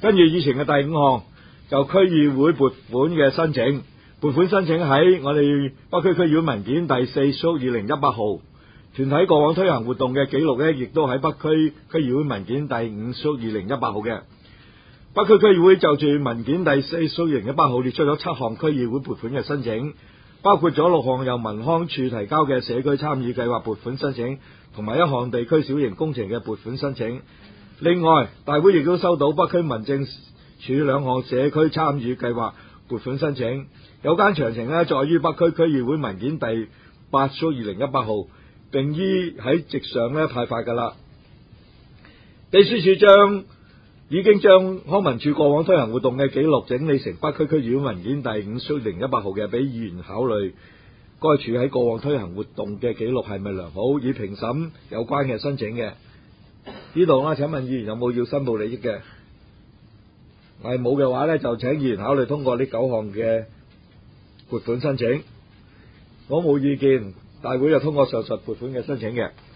跟住議程嘅第5項就區議會撥款嘅申請，撥款申請喺我哋北區區議會文件第4縮2018號，團體過往推行活動嘅記錄呢，亦都喺北區區議會文件第5縮2018號嘅。北區區議會就住文件第4縮2018號列出咗7項區議會撥款嘅申請，包括咗6項由民康處提交嘅社區參與計劃撥款申請，同埋1項地區小型工程嘅撥款申請。另外，大會亦都收到北區民政處2項社區參與計劃撥款申請，有關詳情呢，載於北區區議會文件第8縮2018號，並於喺席上呢派發㗎啦。秘書處已經將康文署過往推行活動嘅記錄整理成北區區議會文件第5縮2018號嘅，俾議員考慮該處喺過往推行活動嘅記錄係咪良好，以評審有關嘅申請嘅。呢度請問議員有冇要申報利益嘅？係冇嘅話呢，就請議員考慮通過呢9項嘅撥款申請。如果冇意見，大會就通過上述撥款嘅申請嘅。